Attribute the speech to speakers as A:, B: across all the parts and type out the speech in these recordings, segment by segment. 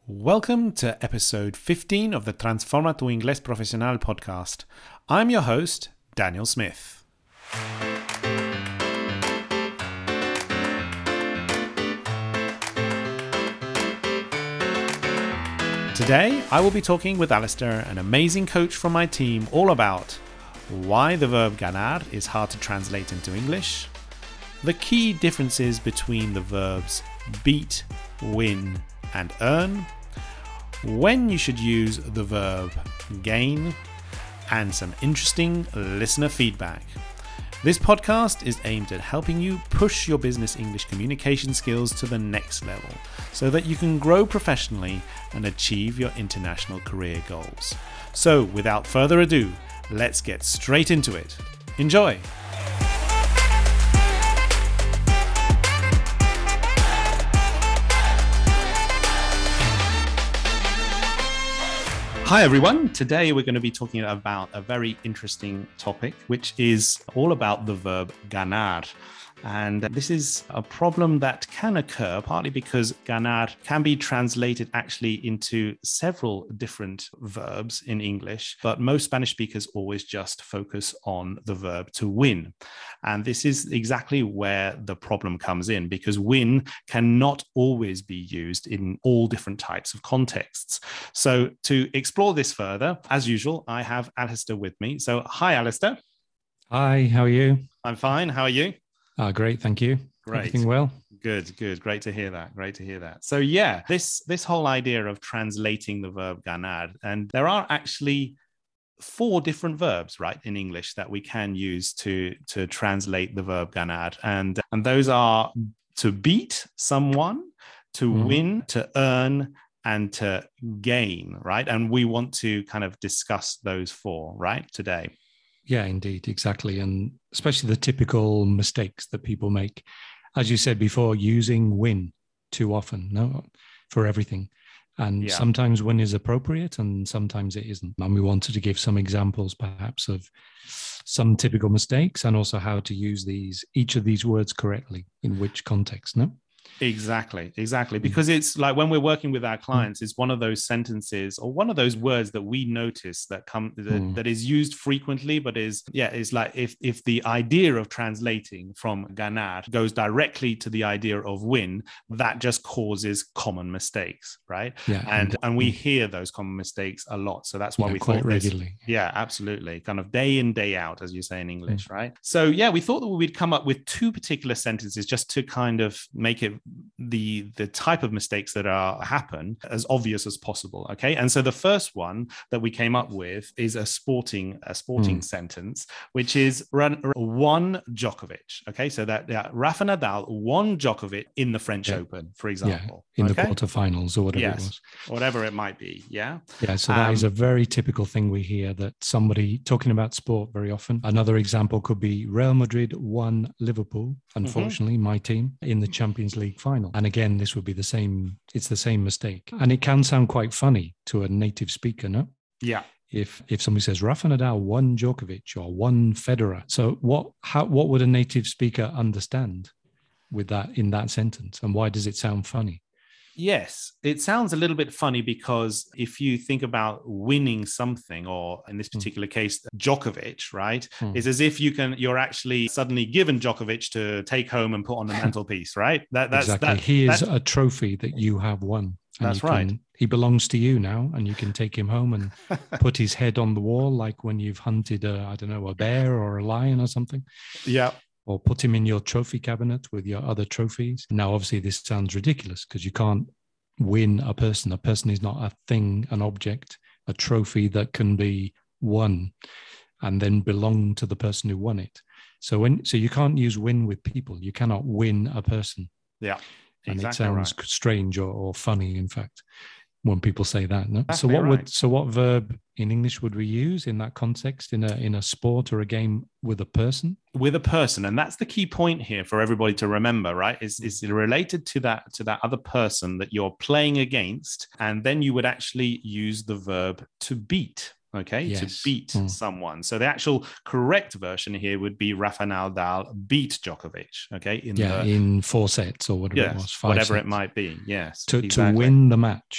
A: Welcome to episode 15 of the Transforma tu Inglés Profesional podcast. I'm your host, Daniel Smith. Today, I will be talking with Alistair, an amazing coach from my team, all about why the verb ganar is hard to translate into English, the key differences between the verbs beat, win, and earn, when you should use the verb gain, and some interesting listener feedback. This podcast is aimed at helping you push your business English communication skills to the next level so that you can grow professionally and achieve your international career goals. So, without further ado, let's get straight into it. Enjoy! Hi everyone, today we're going to be talking about a very interesting topic, which is all about the verb ganar. And this is a problem that can occur partly because ganar can be translated actually into several different verbs in English, but most Spanish speakers always just focus on the verb to win. And this is exactly where the problem comes in, because win cannot always be used in all different types of contexts. So to explore this further, as usual, I have Alistair with me. So hi, Alistair.
B: Hi, how are you?
A: I'm fine. How are you?
B: Great, thank you.
A: Great.
B: Everything well?
A: Good. Great to hear that. So yeah, this whole idea of translating the verb ganar, and there are actually 4 different verbs, right, in English that we can use to translate the verb ganar, and those are to beat someone, to win, to earn, and to gain, right? And we want to kind of discuss those 4, right, today.
B: Yeah, indeed, exactly. And especially the typical mistakes that people make. As you said before, using win too often, no, for everything. And sometimes win is appropriate and sometimes it isn't. And we wanted to give some examples perhaps of some typical mistakes and also how to use each of these words correctly in which context, no?
A: Exactly. Because it's like when we're working with our clients, it's one of those sentences or one of those words that we notice that that is used frequently, but is like if the idea of translating from ganar goes directly to the idea of win, that just causes common mistakes, right? Yeah, and we hear those common mistakes a lot. So that's why we
B: quite
A: thought
B: regularly.
A: Yeah, absolutely. Kind of day in, day out, as you say in English, right? So yeah, we thought that we'd come up with 2 particular sentences just to kind of make it the type of mistakes that happen as obvious as possible. Okay, and so the first one that we came up with is a sporting sentence, which is won Djokovic. Okay, so that Rafa Nadal won Djokovic in the French Open, for example,
B: in the quarterfinals or whatever it was,
A: whatever it might be. Yeah.
B: So that is a very typical thing we hear, that somebody talking about sport very often. Another example could be Real Madrid won Liverpool, unfortunately, my team, in the Champions League final. And again, this would be it's the same mistake. And it can sound quite funny to a native speaker, no?
A: Yeah.
B: If somebody says Rafa Nadal won Djokovic or won Federer. So what would a native speaker understand with that in that sentence? And why does it sound funny?
A: Yes, it sounds a little bit funny because if you think about winning something, or in this particular case, Djokovic, right, it's as if you're actually suddenly given Djokovic to take home and put on the mantelpiece, right?
B: Exactly. Here's a trophy that you have won.
A: That's right.
B: He belongs to you now, and you can take him home and put his head on the wall, like when you've hunted a bear or a lion or something.
A: Yeah.
B: Or put him in your trophy cabinet with your other trophies. Now, obviously, this sounds ridiculous because you can't win a person. A person is not a thing, an object, a trophy that can be won and then belong to the person who won it. So you can't use win with people. You cannot win a person.
A: Yeah, exactly.
B: And it sounds strange or funny, in fact, when people say that. No?
A: Exactly.
B: So what verb in English would we use in that context, in a sport or a game with a person?
A: With a person, and that's the key point here for everybody to remember, right? Is related to that other person that you're playing against, and then you would actually use the verb to beat. Okay, yes. To beat someone. So the actual correct version here would be Rafa Nadal beat Djokovic. Okay,
B: in 4 sets or whatever it was, 5
A: whatever
B: sets.
A: It might be. Yes,
B: to win the match.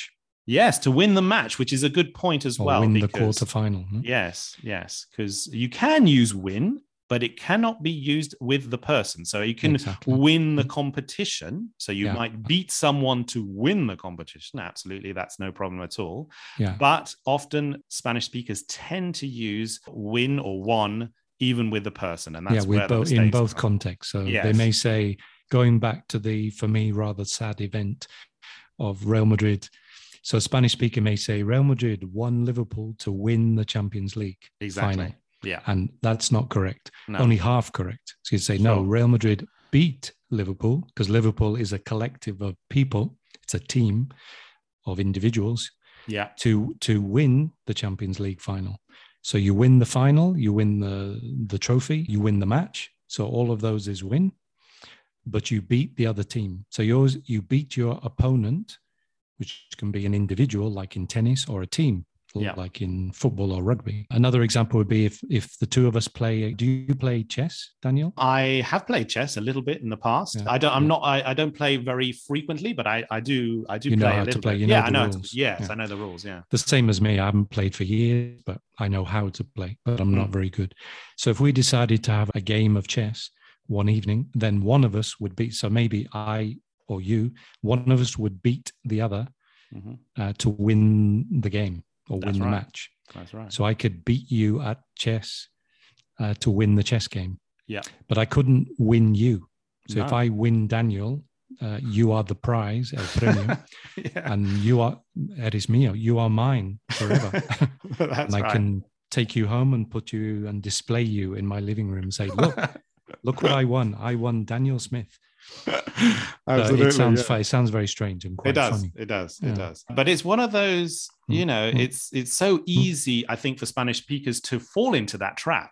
A: Yes, to win the match, which is a good point as well.
B: Or win the quarterfinal.
A: Yes, because you can use win, but it cannot be used with the person. So you can win the competition. So you might beat someone to win the competition. Absolutely, that's no problem at all.
B: Yeah.
A: But often Spanish speakers tend to use win or won even with the person. And that's where the mistakes
B: in both contexts. So they may say, going back to the, for me, rather sad event of Real Madrid. So a Spanish speaker may say, Real Madrid won Liverpool to win the Champions League final.
A: Yeah.
B: And that's not correct.
A: No.
B: Only half correct. So you'd say, no, Real Madrid beat Liverpool because Liverpool is a collective of people. It's a team of individuals to win the Champions League final. So you win the final, you win the trophy, you win the match. So all of those is win, but you beat the other team. So you beat your opponent, which can be an individual like in tennis, or a team like in football or rugby. Another example would be if the two of us play. Do you play chess, Daniel?
A: I have played chess a little bit in the past. Yeah. I don't play very frequently, but I do
B: you know
A: play
B: how
A: a little
B: to play.
A: bit.
B: You know the rules.
A: I know the rules. Yeah.
B: The same as me. I haven't played for years, but I know how to play, but I'm not very good. So if we decided to have a game of chess one evening, then one of us would beat. So maybe I or you, one of us would beat the other to win the game. Or win the match.
A: That's right.
B: So I could beat you at chess to win the chess game.
A: Yeah.
B: But I couldn't win you. So if I win Daniel, you are the prize, el premio, and you are, eres mío, you are mine forever.
A: That's
B: and I can take you home and put you and display you in my living room and say, look what I won. I won Daniel Smith.
A: Absolutely,
B: it sounds very strange and quite funny.
A: It does. But it's one of those, it's so easy, I think, for Spanish speakers to fall into that trap,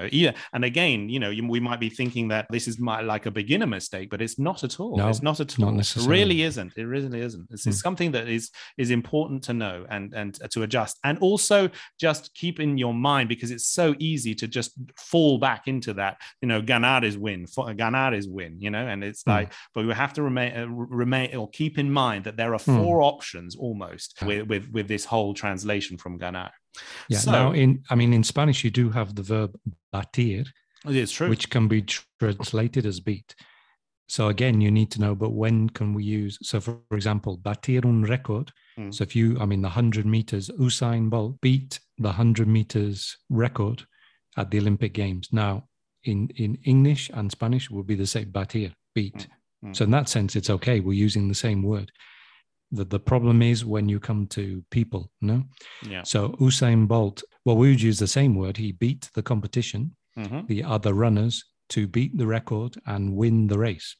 A: And again, we might be thinking that this is like a beginner mistake, but it's not at all.
B: No,
A: it's not at all.
B: Not necessarily.
A: It really isn't. It really isn't. It's something that is important to know and to adjust. And also just keep in your mind, because it's so easy to just fall back into that, ganar is win, ganar is win, and it's like, but we have to remain or keep in mind that there are four options almost with this whole translation from ganar.
B: Yeah. So, now, in Spanish, you do have the verb batir.
A: It's true.
B: Which can be translated as beat. So again, you need to know, but when can we use? So for example, batir un récord. So if the 100 meters, Usain Bolt beat the 100 meters record at the Olympic Games. Now, in English and Spanish will be the same, batir, beat. So in that sense, it's okay. We're using the same word. The problem is when you come to people, no?
A: Yeah.
B: So Usain Bolt, we would use the same word. He beat the competition, the other runners, to beat the record and win the race.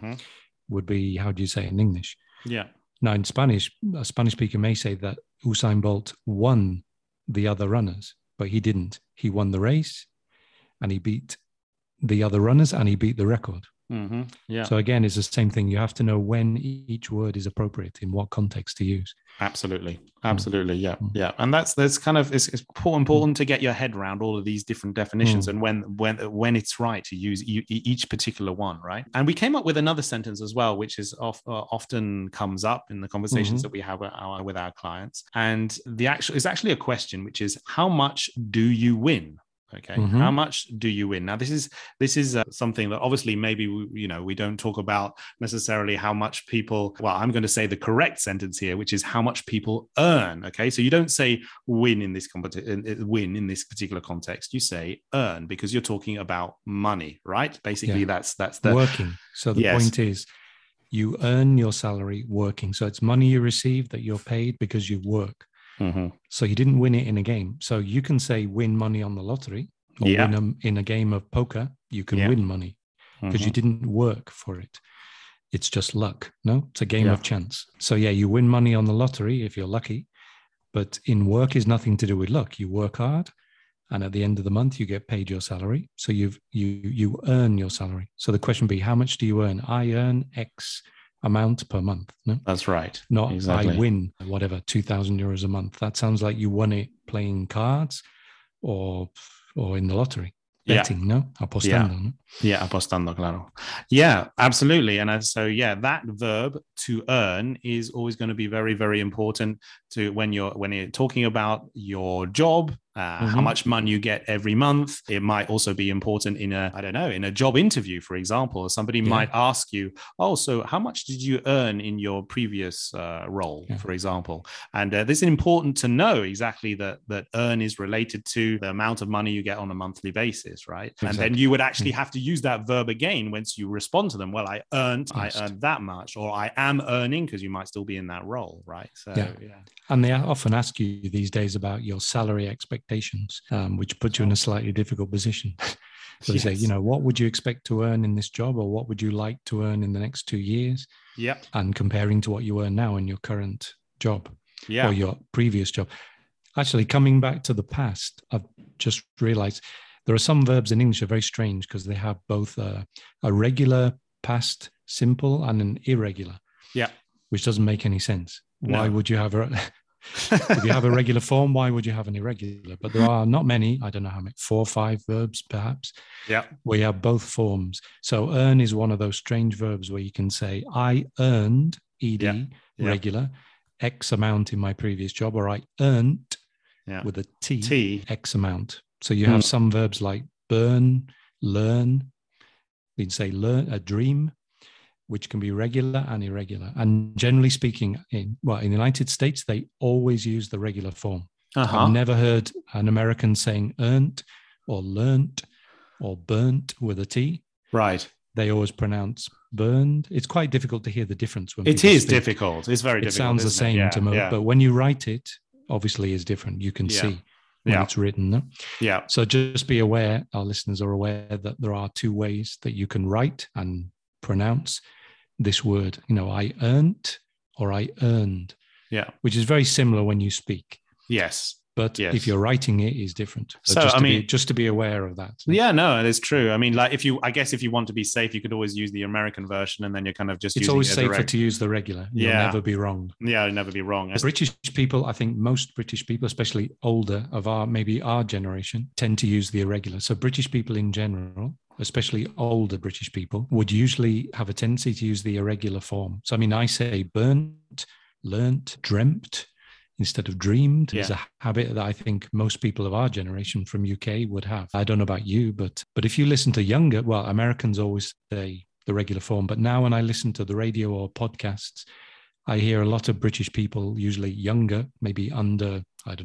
B: Would be, how do you say in English?
A: Yeah.
B: Now in Spanish, a Spanish speaker may say that Usain Bolt won the other runners, but he didn't. He won the race and he beat the other runners and he beat the record.
A: Yeah.
B: So again, it's the same thing. You have to know when each word is appropriate, in what context to use.
A: Absolutely. Yeah. And that's kind of, it's important to get your head around all of these different definitions and when it's right to use each particular one, right? And we came up with another sentence as well, which is often comes up in the conversations that we have with our clients. And it's actually a question, which is, how much do you win? Okay. How much do you win? Now, this is something that obviously maybe we don't talk about necessarily how much people. Well, I'm going to say the correct sentence here, which is how much people earn. Okay, so you don't say win in this particular context. You say earn, because you're talking about money, right? Basically, that's the
B: working. So the point is, you earn your salary working. So it's money you receive that you're paid because you work. So you didn't win it in a game. So you can say win money on the lottery, or win in a game of poker. You can win money because you didn't work for it. It's just luck. No, it's a game of chance. So you win money on the lottery if you're lucky, but in work is nothing to do with luck. You work hard, and at the end of the month you get paid your salary. So you earn your salary. So the question would be, how much do you earn? I earn X amount per month. No,
A: that's right.
B: Not exactly. I win whatever 2,000 euros a month. That sounds like you won it playing cards or in the lottery. betting, no? Apostando,
A: yeah.
B: no?
A: Yeah, apostando, claro. Yeah, absolutely. And so, yeah, that verb to earn is always going to be very, very important to when you're talking about your job, how much money you get every month. It might also be important in a job interview, for example. Somebody might ask you, oh, so how much did you earn in your previous role, for example? And this is important to know exactly that earn is related to the amount of money you get on a monthly basis, right? Exactly. And then you would actually have to use that verb again once you respond to them. Well, I earned that much, or I am earning, because you might still be in that role, right? So, yeah.
B: And they often ask you these days about your salary expectations, which put you in a slightly difficult position. So they say, what would you expect to earn in this job, or what would you like to earn in the next 2 years?
A: Yeah.
B: And comparing to what you earn now in your current job or your previous job. Actually, coming back to the past, I've just realized there are some verbs in English that are very strange because they have both a regular past simple and an irregular.
A: Yeah.
B: Which doesn't make any sense. Why would you have if you have a regular form, why would you have an irregular? But there are not many, I don't know how many, 4 or 5 verbs perhaps, where you have both forms. So earn is one of those strange verbs where you can say, I earned, ed, regular, X amount in my previous job, or I earned with a T, X amount. So you have some verbs like burn, learn, we can say learn, a dream, which can be regular and irregular. And generally speaking, in the United States, they always use the regular form. I've never heard an American saying earned or learnt or burnt with a T.
A: Right.
B: They always pronounce burned. It's quite difficult to hear the difference when
A: it is
B: speak.
A: difficult. It's very difficult.
B: It sounds the same to me, but when you write it, obviously is different. You can see when it's written. No?
A: Yeah.
B: So just be aware, our listeners are aware that there are 2 ways that you can write and pronounce this word. I earned or I earned.
A: Yeah.
B: Which is very similar when you speak.
A: Yes.
B: But if you're writing it, is different. So just to be aware of that.
A: Yeah, no, it is true. I mean, like if you want to be safe, you could always use the American version, and then you're kind of just.
B: It's always safer to use the regular. You'll never be wrong.
A: Yeah, you'll never be wrong.
B: British people, I think most British people, especially older of our generation, tend to use the irregular. So British people in general, especially older British people, would usually have a tendency to use the irregular form. So I mean, I say burnt, learnt, dreamt, instead of dreamed is a habit that I think most people of our generation from UK would have. I don't know about you, but if you listen to younger, Americans always say the regular form. But now when I listen to the radio or podcasts, I hear a lot of British people, usually younger, maybe under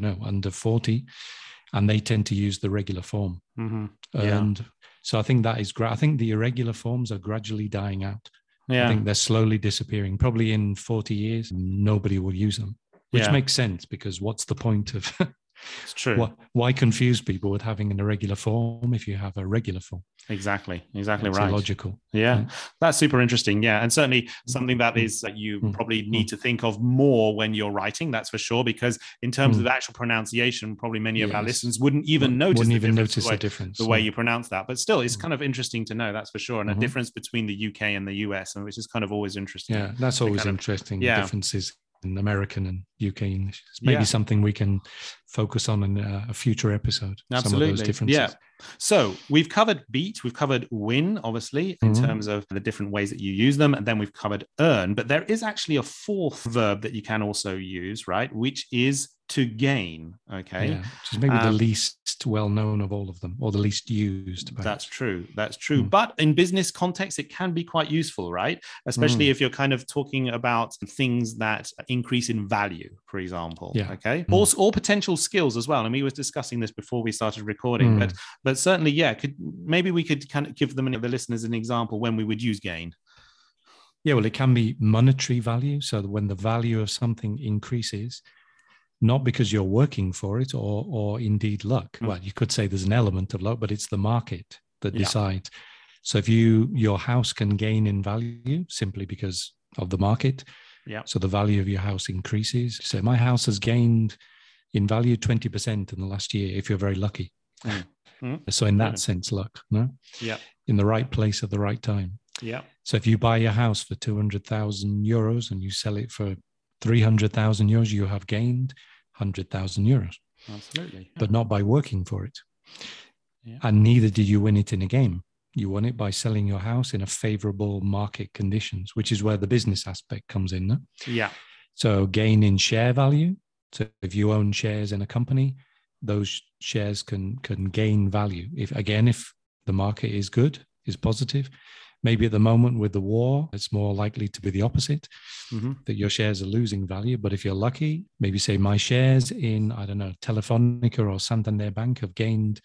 B: 40, and they tend to use the regular form.
A: Mm-hmm.
B: And so I think that is great. I think the irregular forms are gradually dying out.
A: Yeah.
B: I think they're slowly disappearing. Probably in 40 years, nobody will use them. Which makes sense, because what's the point of
A: it's true.
B: Why confuse people with having an irregular form if you have a regular form?
A: Exactly
B: it's
A: right.
B: Illogical.
A: Yeah, that's super interesting. Yeah, and certainly something that is that you probably need to think of more when you're writing. That's for sure, because in terms of actual pronunciation, probably many of our listeners wouldn't even notice the difference, the way you pronounce that. But still, it's kind of interesting to know. That's for sure, and a difference between the UK and the US, and which is kind of always interesting.
B: Yeah, that's always interesting. Differences in American and UK English. It's maybe something we can focus on in a future episode.
A: Absolutely.
B: Some of those differences.
A: Yeah. So we've covered beat, we've covered win, obviously, in terms of the different ways that you use them. And then we've covered earn. But there is actually a 4th verb that you can also use, right? Which is to gain. Okay.
B: Yeah, which is maybe the least well-known of all of them, or the least used.
A: Perhaps. That's true. But in business context, it can be quite useful, right? Especially if you're kind of talking about things that increase in value, for example.
B: Yeah.
A: Okay. Also, all potential skills as well. And we were discussing this before we started recording, but certainly, we could kind of give them, the listeners, an example when we would use gain.
B: Yeah, well, it can be monetary value. So when the value of something increases, not because you're working for it or indeed luck. Well, you could say there's an element of luck, but it's the market that decides. So if your house can gain in value simply because of the market, so the value of your house increases. So my house has gained in value 20% in the last year, if you're very lucky. So in that sense, luck, no?
A: Yeah.
B: In the right place at the right time.
A: Yeah.
B: So if you buy a house for 200,000 euros and you sell it for 300,000 euros, you have gained 100,000 euros.
A: Absolutely.
B: But not by working for it. And neither did you win it in a game. You won it by selling your house in a favorable market conditions, which is where the business aspect comes in. No?
A: Yeah.
B: So gain in share value. So if you own shares in a company, those shares can gain value. If the market is good, is positive, maybe at the moment with the war, it's more likely to be the opposite, that your shares are losing value. But if you're lucky, maybe say my shares in, I don't know, Telefonica or Santander Bank have gained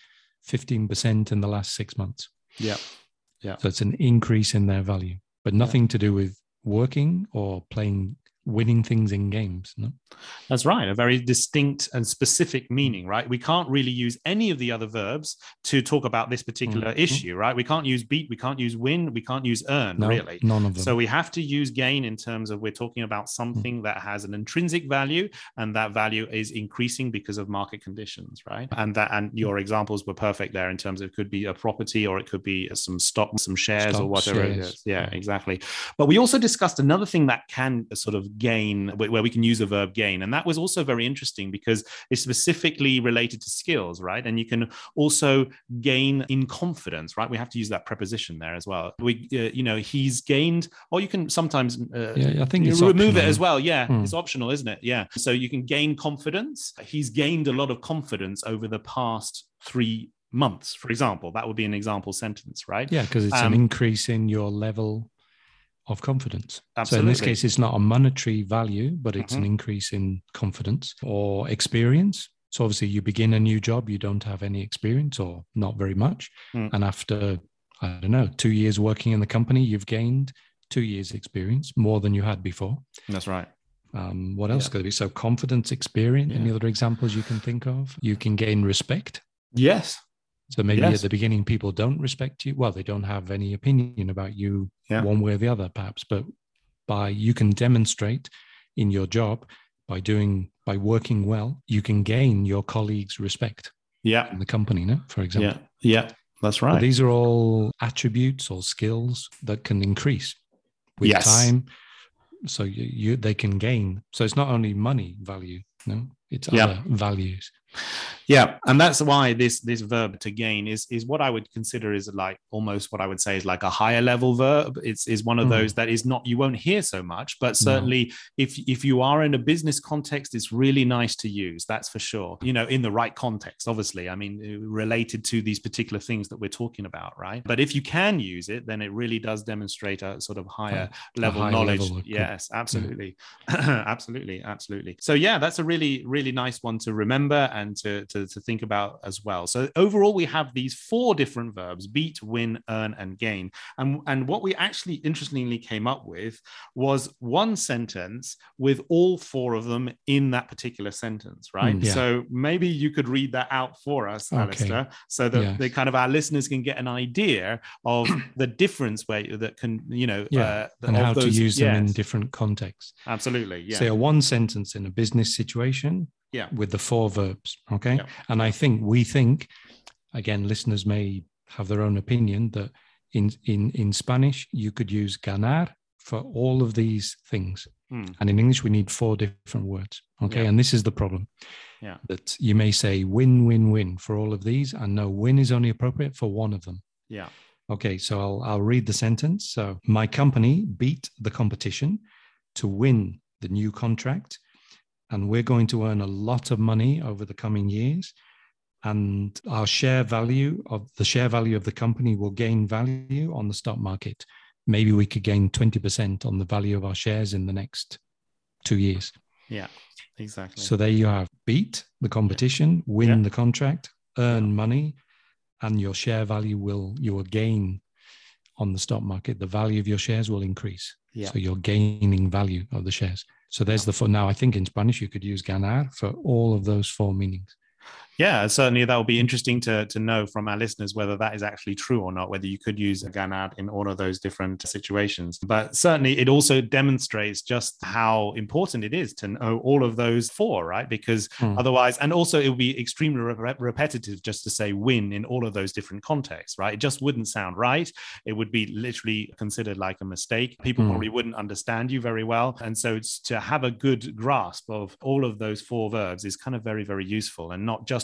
B: 15% in the last 6 months.
A: Yeah. Yeah.
B: So it's an increase in their value, but nothing to do with working or winning things in games. No,
A: that's right. A very distinct and specific meaning, right? We can't really use any of the other verbs to talk about this particular issue, right? We can't use beat, we can't use win, we can't use earn, really.
B: None of them.
A: So we have to use gain in terms of we're talking about something that has an intrinsic value, and that value is increasing because of market conditions, right? And your examples were perfect there in terms of it could be a property, or it could be some stock, some shares, or whatever it is. Yeah, exactly. But we also discussed another thing that can sort of gain, where we can use the verb gain, and that was also very interesting because it's specifically related to skills, right? And you can also gain in confidence, right? We have to use that preposition there as well. He's gained, or you can sometimes
B: I think it's
A: remove
B: optional.
A: it as well. Yeah, it's optional, isn't it? Yeah. So you can gain confidence. He's gained a lot of confidence over the past 3 months, for example. That would be an example sentence, right?
B: Yeah, because it's an increase in your level of confidence.
A: Absolutely.
B: So in this case, it's not a monetary value, but it's an increase in confidence or experience. So obviously you begin a new job, you don't have any experience or not very much. And after, 2 years working in the company, you've gained 2 years experience, more than you had before.
A: That's right.
B: What else could it be? So confidence, experience, any other examples you can think of? You can gain respect.
A: Yes.
B: So maybe at the beginning, people don't respect you. Well, they don't have any opinion about you one way or the other, perhaps. But you can demonstrate in your job by working well, you can gain your colleagues' respect.
A: Yeah.
B: In the company, for example.
A: Yeah. That's right.
B: But these are all attributes or skills that can increase with time. So they can gain. So it's not only money value, it's other values.
A: Yeah, and that's why this verb to gain is what I would consider is like almost what I would say is like a higher level verb. It's one of those that is not, you won't hear so much, but certainly if you are in a business context, it's really nice to use. That's for sure. In the right context, obviously. I mean, related to these particular things that we're talking about, right? But if you can use it, then it really does demonstrate a sort of higher level knowledge. Yes, absolutely, absolutely. So yeah, that's a really, really nice one to remember and to think about as well. So overall, we have these 4 different verbs: beat, win, earn, and gain. And what we actually interestingly came up with was one sentence with all 4 of them in that particular sentence, right? So maybe you could read that out for us, Alistair, so that the kind of our listeners can get an idea of the difference that can,
B: and how to use them in different contexts.
A: Absolutely. Yeah.
B: Say a one sentence in a business situation. With the 4 verbs. Okay. And we think, again, listeners may have their own opinion, that in Spanish, you could use ganar for all of these things. And in English, we need 4 different words. Okay. And this is the problem. That you may say win, win, win for all of these. And no, win is only appropriate for one of them.
A: Yeah.
B: Okay. So I'll read the sentence. So my company beat the competition to win the new contract. And we're going to earn a lot of money over the coming years. And our share value of the company will gain value on the stock market. Maybe we could gain 20% on the value of our shares in the next 2 years.
A: Yeah, exactly.
B: So there you have: beat the competition, win the contract, earn money, and your share value you will gain on the stock market. The value of your shares will increase. Yeah. So you're gaining value of the shares. So there's now I think in Spanish you could use ganar for all of those 4 meanings.
A: Yeah, certainly that will be interesting to know from our listeners whether that is actually true or not, whether you could use ganar in all of those different situations. But certainly it also demonstrates just how important it is to know all of those 4, right? Because otherwise, and also it would be extremely repetitive just to say win in all of those different contexts, right? It just wouldn't sound right. It would be literally considered like a mistake. People probably wouldn't understand you very well. And so to have a good grasp of all of those 4 verbs is kind of very, very useful, and not just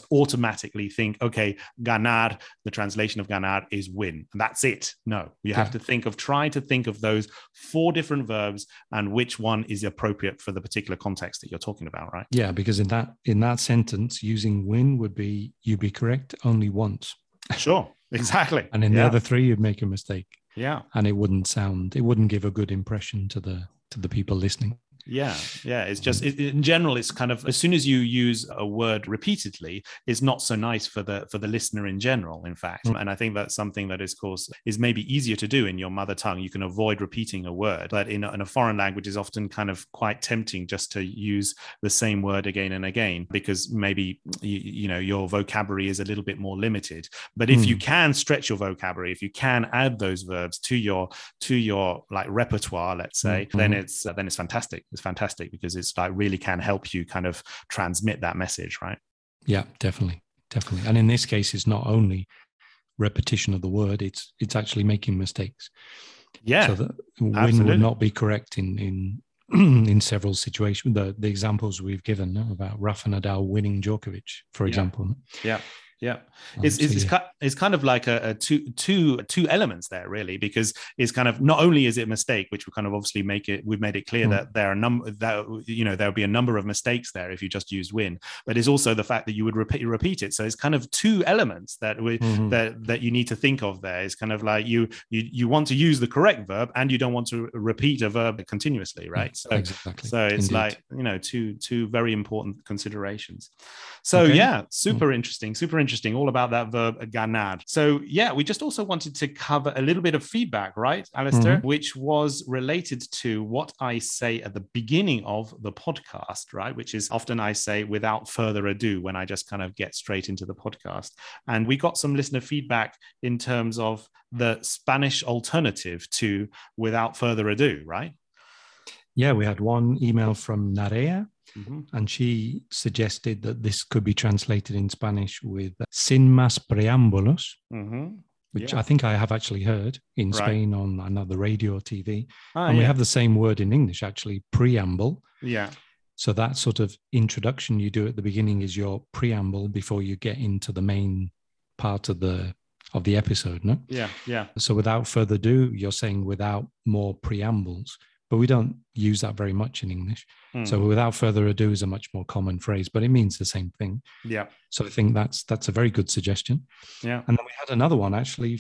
A: just automatically think, okay, ganar, the translation of ganar is win. And that's it. No, you have to try to think of those 4 different verbs and which one is appropriate for the particular context that you're talking about, right?
B: Yeah, because in that sentence, using win would be you be correct only once.
A: Sure, exactly.
B: And in the other 3, you'd make a mistake.
A: Yeah.
B: And it wouldn't give a good impression to the people listening.
A: Yeah. It's just in general, it's kind of, as soon as you use a word repeatedly, it's not so nice for the listener in general, in fact. And I think that's something that is, of course, is maybe easier to do in your mother tongue. You can avoid repeating a word, but in a foreign language is often kind of quite tempting just to use the same word again and again, because maybe your vocabulary is a little bit more limited. But if you can stretch your vocabulary, if you can add those verbs to your like repertoire, let's say, then it's fantastic. It's fantastic because it's like really can help you kind of transmit that message, right?
B: Yeah, definitely. And in this case, it's not only repetition of the word, it's actually making mistakes.
A: Yeah,
B: so that win would not be correct in several situations. The examples we've given about Rafa Nadal winning Djokovic, for example.
A: Yeah, it's kind of like a two elements there, really, because it's kind of, not only is it a mistake, which we kind of obviously we've made it clear that there are there'll be a number of mistakes there if you just use win, but it's also the fact that you would repeat it. So it's kind of 2 elements that that you need to think of there. It's kind of like you want to use the correct verb and you don't want to repeat a verb continuously, right? So
B: exactly.
A: So it's
B: Indeed.
A: like two very important considerations. So super interesting, all about that verb ganar. So we just also wanted to cover a little bit of feedback, right, Alistair, which was related to what I say at the beginning of the podcast, right, which is often I say without further ado when I just kind of get straight into the podcast. And we got some listener feedback in terms of the Spanish alternative to without further ado, right?
B: Yeah, we had one email from Narea. And she suggested that this could be translated in Spanish with sin más preámbulos, which I think I have actually heard in Spain on another radio or TV. We have the same word in English, actually, preamble.
A: Yeah.
B: So that sort of introduction you do at the beginning is your preamble before you get into the main part of the episode, no?
A: Yeah.
B: So without further ado, you're saying without more preambles. But we don't use that very much in English. So without further ado is a much more common phrase, but it means the same thing.
A: Yeah.
B: So I think that's a very good suggestion.
A: Yeah.
B: And then we had another one actually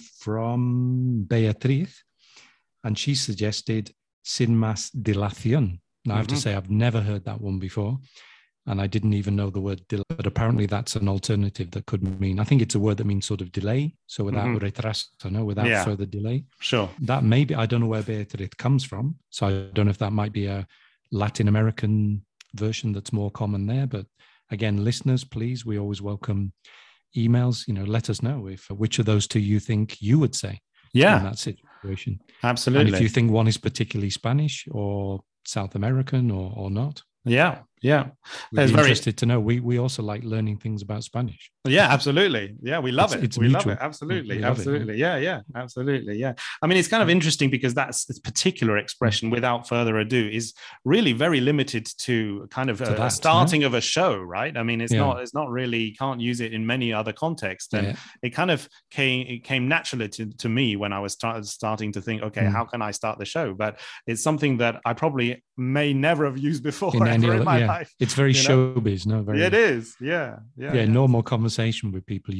B: from Beatriz, and she suggested sin más dilación. Now I have to say I've never heard that one before, and I didn't even know the word delay, but apparently that's an alternative that could mean, I think it's a word that means sort of delay. So without retraso, without further delay.
A: Sure.
B: That maybe, I don't know where Beatriz comes from. So I don't know if that might be a Latin American version that's more common there. But again, listeners, please, we always welcome emails. Let us know which of those 2 you think you would say in that situation.
A: Absolutely.
B: And if you think one is particularly Spanish or South American or not.
A: Yeah.
B: We're interested to know. We also like learning things about Spanish.
A: Yeah, absolutely. Yeah, we love it. We love it. Absolutely.
B: Love
A: absolutely.
B: It.
A: Yeah, absolutely. Yeah. I mean, it's kind of interesting because this particular expression, without further ado, is really very limited to kind of a starting of a show, right? I mean, it's not really, can't use it in many other contexts. And it kind of came naturally to me when I was starting to think, okay, how can I start the show? But it's something that I probably may never have used before in my life.
B: It's very showbiz, no? Very.
A: It is, yeah.
B: Normal conversation with people,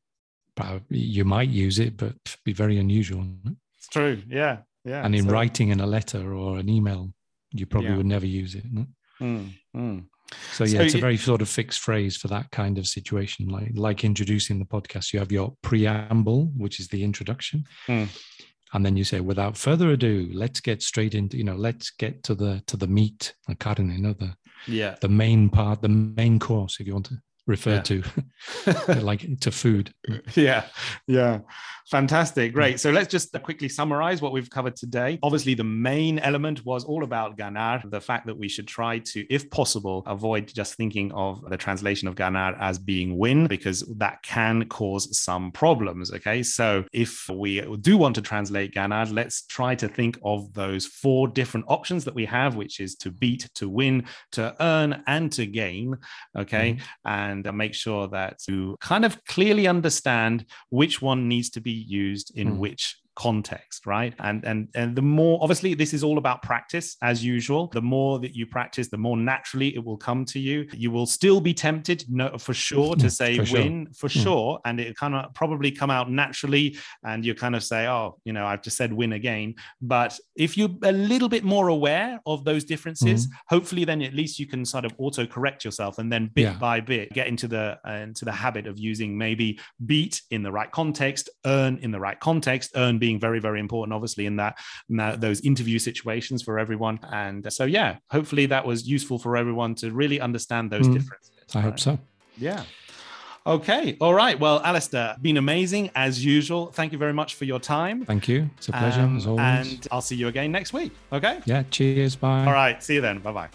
B: you might use it, but be very unusual.
A: It's true, yeah.
B: And in writing in a letter or an email, you probably would never use it. No? So it's a very sort of fixed phrase for that kind of situation, like introducing the podcast. You have your preamble, which is the introduction. And then you say, without further ado, let's get straight into, let's get to the meat, the carne, the main part, the main course, if you want to refer to like to food.
A: Yeah. Fantastic. Great. So let's just quickly summarize what we've covered today. Obviously, the main element was all about ganar, the fact that we should try to, if possible, avoid just thinking of the translation of ganar as being win, because that can cause some problems. Okay. So if we do want to translate ganar, let's try to think of those 4 different options that we have, which is to beat, to win, to earn, and to gain. Okay. And and make sure that you kind of clearly understand which one needs to be used in which context, right? And the more, obviously, this is all about practice as usual. The more that you practice, the more naturally it will come to you. You will still be tempted, no, for sure, to say win, for sure, and it kind of probably come out naturally, and you kind of say, oh, you know, I've just said win again. But if you're a little bit more aware of those differences, hopefully then at least you can sort of auto-correct yourself, and then bit by bit get into the habit of using maybe beat in the right context, earn in the right context, earn being very, very important, obviously, in those interview situations for everyone. And so, yeah, hopefully that was useful for everyone to really understand those differences.
B: I hope so.
A: Yeah. Okay. All right. Well, Alistair, been amazing as usual. Thank you very much for your time.
B: Thank you. It's a pleasure as always.
A: And I'll see you again next week. Okay.
B: Yeah. Cheers. Bye.
A: All right. See you then. Bye-bye.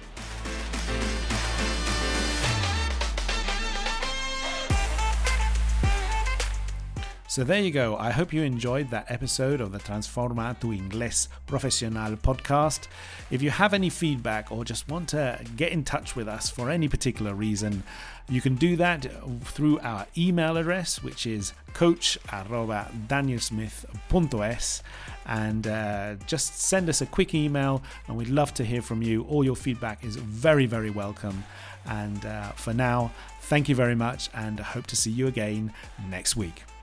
A: So there you go. I hope you enjoyed that episode of the Transforma tu Inglés Profesional podcast. If you have any feedback or just want to get in touch with us for any particular reason, you can do that through our email address, which is coach@danielsmith.es, and just send us a quick email, and we'd love to hear from you. All your feedback is very, very welcome. And for now, thank you very much, and I hope to see you again next week.